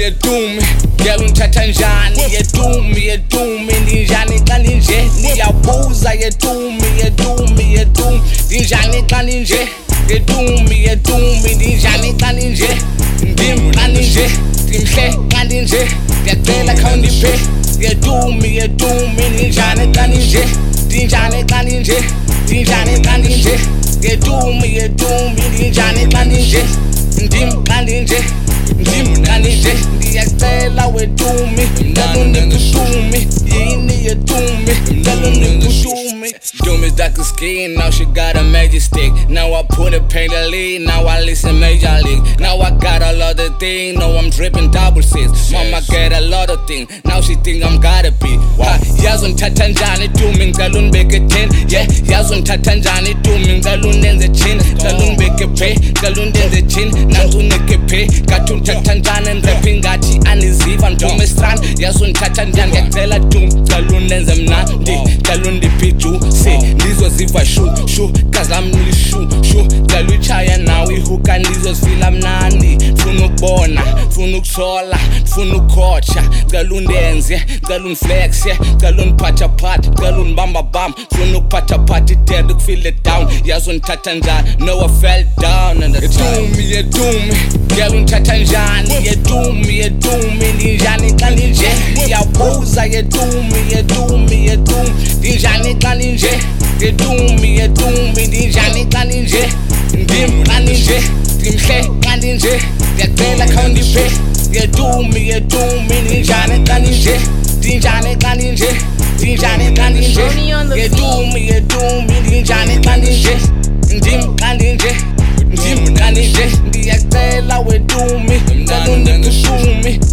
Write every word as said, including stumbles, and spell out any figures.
yedumi Girl ungithatha njani yedumi yedumi Ndinjani xa ndinje ndiyabuza yedumi yedumi yedumi Ndinjani xa ndinje yedumi yedumi Ndinjani xa ndinje ndim xa ndinje ndimhle xa ndinje Ndiyacela khawundiphe yedumi yedumi Ndinjani xa ndinje ndinjani xa ndinje ndinjani xa ndinje yedumi yedumi Ndinjani xa ndinje ndim xa ndinje ndim xa ndinje Ndiyacela wedumi ngicela undiphushumi yini yedumi ngicela undiphushumi Dumi's dark skin, now she got a magic stick. Now I put a pain to lead, now I listen major league. Now I got a lot of things, now I'm dripping double six. Mama get a lot of things, now she think I'm gotta be. Ha, yazongithatha njani Dumi ngicela undibeke ten. Yeah, yazongithatha njani Dumi ngicela undenze chin. Ngicela undibeke pay, ngicela undenze chin. Nansi uneke pay, ngathi ungithatha njani ndiraphe ngathi aniziva Dumi strand, yazongithatha njani ngiyacela Dumi ngicela undenze mnandi, ngicela undiphe juicy Ndizoziva shu shu gazi lami lishu shu Ngicela uyitshaya nawe ihuka ndizozifila mnandi Funa ukubona, funa ukusola, funa ukukhotsha Ngicela undenze, ngicela undiflexe Ngicela undiphathaphatha, ngicela undibambabamba Funa ukuphathaphatha i-dead ukufeel it down Yazongithatha njani, no I fell down and Yedumi yedumi, girl ungithatha njani Yedumi yedumi, ndinjani xa ndinje Ndiyabuza yedumi yedumi yedumi Ndinjani xa ndinje yedumi yedumi Ndinjani xa ndinje ndim xa ndinje ndimhle xa ndinje Ndiyacela khawundiphe yedumi yedumi Ndinjani xa ndinje ndinjani xa ndinje ndinjani xa ndinje yedumi yedumi Ndinjani xa ndinje ndim xa ndinje ndim xa ndinje Ndiyacela wedumi ngicela undiphushumi